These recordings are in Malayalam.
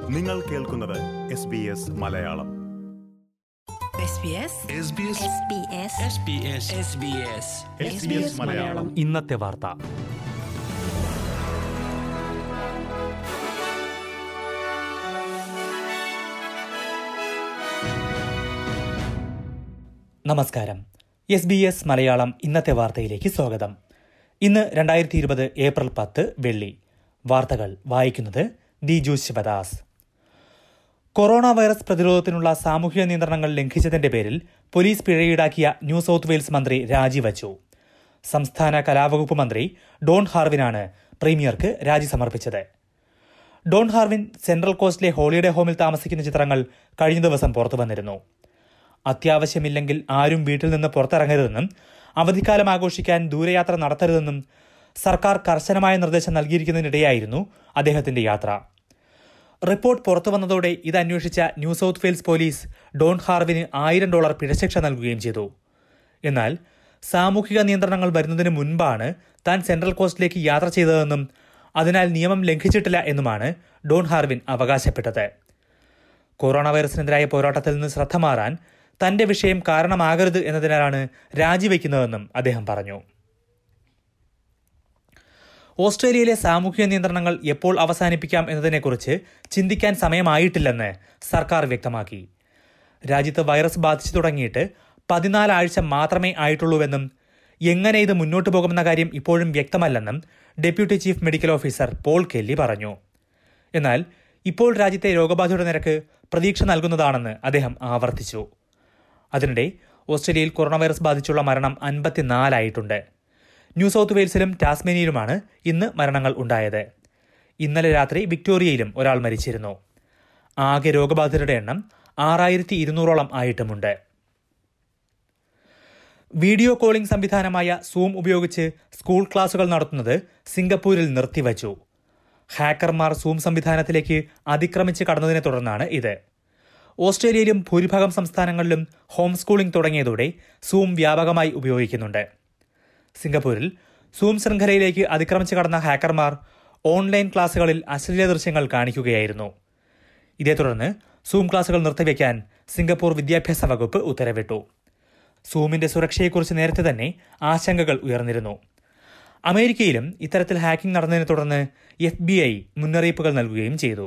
നിങ്ങൾ കേൾക്കുന്നത് SBS മലയാളം. ഇന്നത്തെ വാർത്ത. നമസ്കാരം. SBS മലയാളം ഇന്നത്തെ വാർത്തയിലേക്ക് സ്വാഗതം. ഇന്ന് 2020 ഏപ്രിൽ 10 വെള്ളി. വാർത്തകൾ വായിക്കുന്നത് ദിജു ശിവദാസ്. കൊറോണ വൈറസ് പ്രതിരോധത്തിനുള്ള സാമൂഹിക നിയന്ത്രണങ്ങൾ ലംഘിച്ചതിന്റെ പേരിൽ പോലീസ് പിഴ ഈടാക്കിയ ന്യൂ സൌത്ത് വെയിൽസ് മന്ത്രി രാജിവച്ചു. സംസ്ഥാന കലാവകുപ്പ് മന്ത്രി ഡോൺ ഹാർവിനാണ് പ്രീമിയർക്ക് രാജി സമർപ്പിച്ചത്. ഡോൺ ഹാർവിൻ സെൻട്രൽ കോസ്റ്റിലെ ഹോളിഡേ ഹോമിൽ താമസിക്കുന്ന ചിത്രങ്ങൾ കഴിഞ്ഞ ദിവസം പുറത്തുവന്നിരുന്നു. അത്യാവശ്യമില്ലെങ്കിൽ ആരും വീട്ടിൽ നിന്ന് പുറത്തിറങ്ങരുതെന്നും അവധിക്കാലം ആഘോഷിക്കാൻ ദൂരയാത്ര നടത്തരുതെന്നും സർക്കാർ കർശനമായ നിർദ്ദേശം നൽകിയിരിക്കുന്നതിനിടെയായിരുന്നു അദ്ദേഹത്തിന്റെ യാത്ര. റിപ്പോർട്ട് പുറത്തുവന്നതോടെ ഇത് അന്വേഷിച്ച New South Wales police Don ഹാർവിന് $1000 പിഴശിക്ഷ നൽകുകയും ചെയ്തു. എന്നാൽ സാമൂഹിക നിയന്ത്രണങ്ങൾ വരുന്നതിന് മുൻപാണ് താൻ സെൻട്രൽ കോസ്റ്റിലേക്ക് യാത്ര ചെയ്തതെന്നും അതിനാൽ നിയമം ലംഘിച്ചിട്ടില്ല എന്നുമാണ് ഡോൺ ഹാർവിൻ അവകാശപ്പെട്ടത്. കൊറോണ വൈറസിനെതിരായ പോരാട്ടത്തിൽ നിന്ന് ശ്രദ്ധ മാറാൻ തന്റെ വിഷയം കാരണമാകരുത് എന്നതിനാലാണ് രാജിവെക്കുന്നതെന്നും അദ്ദേഹം പറഞ്ഞു. ഓസ്ട്രേലിയയിലെ സാമൂഹിക നിയന്ത്രണങ്ങൾ എപ്പോൾ അവസാനിപ്പിക്കാം എന്നതിനെക്കുറിച്ച് ചിന്തിക്കാൻ സമയമായിട്ടില്ലെന്ന് സർക്കാർ വ്യക്തമാക്കി. രാജ്യത്ത് വൈറസ് ബാധിച്ചു തുടങ്ങിയിട്ട് 14 ആഴ്ച മാത്രമേ ആയിട്ടുള്ളൂവെന്നും എങ്ങനെ ഇത് മുന്നോട്ടു പോകുമെന്ന കാര്യം ഇപ്പോഴും വ്യക്തമല്ലെന്നും deputy chief medical officer Paul Kelly പറഞ്ഞു. എന്നാൽ ഇപ്പോൾ രാജ്യത്തെ രോഗബാധയുടെ നിരക്ക് പ്രതീക്ഷ നൽകുന്നതാണെന്ന് അദ്ദേഹം ആവർത്തിച്ചു. അതിനിടെ ഓസ്ട്രേലിയയിൽ കൊറോണ വൈറസ് ബാധിച്ചുള്ള മരണം 54 ആയിട്ടുണ്ട്. ന്യൂ സൌത്ത് വെയിൽസിലും ടാസ്മേനിയയിലുമാണ് ഇന്ന് മരണങ്ങൾ ഉണ്ടായത്. ഇന്നലെ രാത്രി വിക്ടോറിയയിലും ഒരാൾ മരിച്ചിരുന്നു. ആകെ രോഗബാധിതരുടെ എണ്ണം 6200 ആയിട്ടുമുണ്ട്. വീഡിയോ കോളിംഗ് സംവിധാനമായ സൂം ഉപയോഗിച്ച് സ്കൂൾ ക്ലാസുകൾ നടത്തുന്നത് സിംഗപ്പൂരിൽ നിർത്തിവച്ചു. ഹാക്കർമാർ സൂം സംവിധാനത്തിലേക്ക് അതിക്രമിച്ച് കടന്നതിനെ തുടർന്നാണ് ഇത്. ഓസ്ട്രേലിയയിലും ഭൂരിഭാഗം സംസ്ഥാനങ്ങളിലും ഹോം സ്കൂളിംഗ് തുടങ്ങിയതോടെ സൂം വ്യാപകമായി ഉപയോഗിക്കുന്നുണ്ട്. സിംഗപ്പൂരിൽ സൂം ശൃംഖലയിലേക്ക് അതിക്രമിച്ച് കടന്ന ഹാക്കർമാർ ഓൺലൈൻ ക്ലാസുകളിൽ അശ്ലീല ദൃശ്യങ്ങൾ കാണിക്കുകയായിരുന്നു. ഇതേ തുടർന്ന് സൂം ക്ലാസുകൾ നിർത്തിവെക്കാൻ സിംഗപ്പൂർ വിദ്യാഭ്യാസ വകുപ്പ് ഉത്തരവിട്ടു. സൂമിന്റെ സുരക്ഷയെക്കുറിച്ച് നേരത്തെ തന്നെ ആശങ്കകൾ ഉയർന്നിരുന്നു. അമേരിക്കയിലും ഇത്തരത്തിൽ ഹാക്കിംഗ് നടന്നതിനെ തുടർന്ന് FBI മുന്നറിയിപ്പുകൾ നൽകുകയും ചെയ്തു.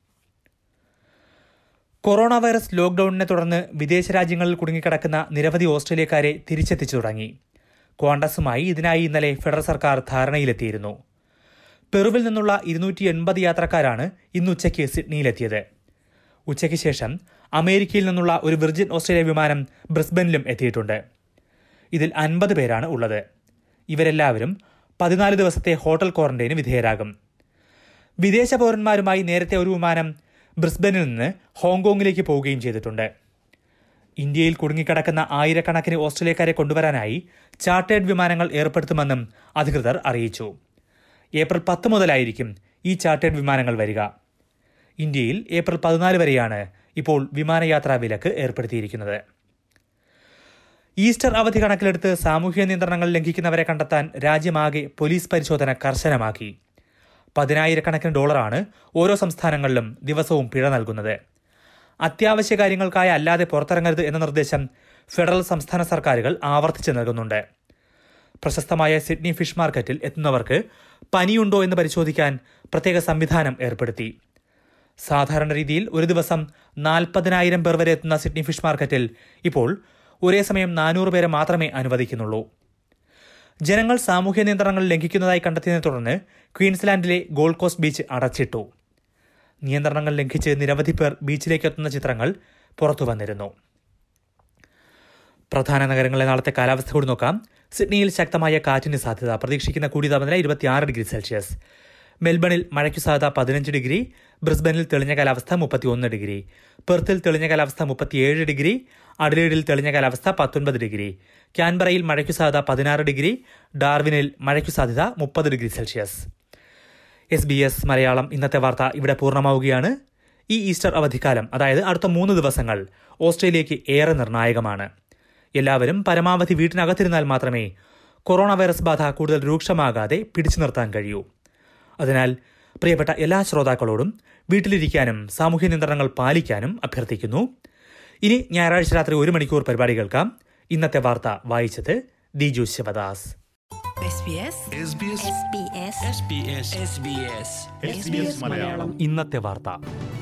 കൊറോണ വൈറസ് ലോക്ഡൌണിനെ തുടർന്ന് വിദേശ രാജ്യങ്ങളിൽ കുടുങ്ങിക്കിടക്കുന്ന നിരവധി ഓസ്ട്രേലിയക്കാരെ തിരിച്ചെത്തിച്ചു തുടങ്ങി. ക്വാണ്ടസുമായി ഇതിനായി ഇന്നലെ ഫെഡറൽ സർക്കാർ ധാരണയിലെത്തിയിരുന്നു. പെറുവിൽ നിന്നുള്ള 280 യാത്രക്കാരാണ് ഇന്നുച്ചയ്ക്ക് സിഡ്നിയിലെത്തിയത്. ഉച്ചയ്ക്ക് ശേഷം അമേരിക്കയിൽ നിന്നുള്ള ഒരു വിർജിൻ ഓസ്ട്രേലിയ വിമാനം ബ്രിസ്ബനിലും എത്തിയിട്ടുണ്ട്. ഇതിൽ 50 പേരാണ് ഉള്ളത്. ഇവരെല്ലാവരും 14 ദിവസത്തെ ഹോട്ടൽ ക്വാറന്റൈന് വിധേയരാകും. വിദേശ പൗരന്മാരുമായി നേരത്തെ ഒരു വിമാനം ബ്രിസ്ബനിൽ നിന്ന് ഹോങ്കോങ്ങിലേക്ക് പോവുകയും ചെയ്തിട്ടുണ്ട്. ഇന്ത്യയിൽ കുടുങ്ങിക്കിടക്കുന്ന ആയിരക്കണക്കിന് ഓസ്ട്രേലിയക്കാരെ കൊണ്ടുവരാനായി ചാർട്ടേഡ് വിമാനങ്ങൾ ഏർപ്പെടുത്തുമെന്നും അധികൃതർ അറിയിച്ചു. ഏപ്രിൽ 10 മുതലായിരിക്കും ഈ ചാർട്ടേഡ് വിമാനങ്ങൾ വരിക. ഇന്ത്യയിൽ ഏപ്രിൽ 14 വരെയാണ് ഇപ്പോൾ വിമാനയാത്രാ വിലക്ക് ഏർപ്പെടുത്തിയിരിക്കുന്നത്. ഈസ്റ്റർ അവധി കണക്കിലെടുത്ത് സാമൂഹിക നിയന്ത്രണങ്ങൾ ലംഘിക്കുന്നവരെ കണ്ടെത്താൻ രാജ്യമാകെ പോലീസ് പരിശോധന കർശനമാക്കി. $10,000 ഓരോ സംസ്ഥാനങ്ങളിലും ദിവസവും പിഴ നൽകുന്നത്. അത്യാവശ്യ കാര്യങ്ങൾക്കായി അല്ലാതെ പുറത്തിറങ്ങരുത് എന്ന നിർദ്ദേശം ഫെഡറൽ സംസ്ഥാന സർക്കാരുകൾ ആവർത്തിച്ച് നൽകുന്നുണ്ട്. പ്രശസ്തമായ സിഡ്നി ഫിഷ് മാർക്കറ്റിൽ എത്തുന്നവർക്ക് പനിയുണ്ടോ എന്ന് പരിശോധിക്കാൻ പ്രത്യേക സംവിധാനം ഏർപ്പെടുത്തി. സാധാരണ രീതിയിൽ ഒരു ദിവസം 40,000 പേർ വരെ എത്തുന്ന സിഡ്നി ഫിഷ് മാർക്കറ്റിൽ ഇപ്പോൾ ഒരേ സമയം 400 പേരെ മാത്രമേ അനുവദിക്കുന്നുള്ളൂ. ജനങ്ങൾ സാമൂഹ്യ നിയന്ത്രണങ്ങൾ ലംഘിക്കുന്നതായി കണ്ടെത്തിയതിനെ തുടർന്ന് ക്വീൻസ്ലാൻഡിലെ ഗോൾഡ് കോസ്റ്റ് ബീച്ച് അടച്ചിട്ടു. നിയന്ത്രണങ്ങൾ ലംഘിച്ച് നിരവധി പേർ ബീച്ചിലേക്ക് എത്തുന്ന ചിത്രങ്ങൾ പുറത്തുവന്നിരുന്നു. പ്രധാന നഗരങ്ങളിലെ നാളത്തെ കാലാവസ്ഥ കൂടി നോക്കാം. സിഡ്നിയിൽ ശക്തമായ കാറ്റിന് സാധ്യത. പ്രതീക്ഷിക്കുന്ന കൂടിയ താപനില 26 ഡിഗ്രി സെൽഷ്യസ്. മെൽബണിൽ മഴയ്ക്കു സാധ്യത 15 ഡിഗ്രി. ബ്രിസ്ബനിൽ തെളിഞ്ഞ കാലാവസ്ഥ 31 ഡിഗ്രി. പെർത്തിൽ തെളിഞ്ഞ കാലാവസ്ഥ 37 ഡിഗ്രി. അഡലേഡിൽ തെളിഞ്ഞ കാലാവസ്ഥ 19 ഡിഗ്രി. ക്യാൻബറയിൽ മഴയ്ക്കു സാധ്യത 16 ഡിഗ്രി. ഡാർവിനിൽ മഴയ്ക്കു സാധ്യത 30 ഡിഗ്രി സെൽഷ്യസ്. SBS മലയാളം ഇന്നത്തെ വാർത്ത ഇവിടെ പൂർണ്ണമാവുകയാണ്. ഈ ഈസ്റ്റർ അവധിക്കാലം, അതായത് അടുത്ത 3 ദിവസങ്ങൾ ഓസ്ട്രേലിയയ്ക്ക് ഏറെ നിർണായകമാണ്. എല്ലാവരും പരമാവധി വീട്ടിനകത്തിരുന്നാൽ മാത്രമേ കൊറോണ വൈറസ് ബാധ കൂടുതൽ രൂക്ഷമാകാതെ പിടിച്ചു നിർത്താൻ കഴിയൂ. അതിനാൽ പ്രിയപ്പെട്ട എല്ലാ ശ്രോതാക്കളോടും വീട്ടിലിരിക്കാനും സാമൂഹ്യ നിയന്ത്രണങ്ങൾ പാലിക്കാനും അഭ്യർത്ഥിക്കുന്നു. ഇനി ഞായറാഴ്ച രാത്രി 1 മണിക്കൂർ പരിപാടി കേൾക്കാം. ഇന്നത്തെ വാർത്ത വായിച്ചത് ദിജു ശിവദാസ്. ഇന്നത്തെ വാർത്ത.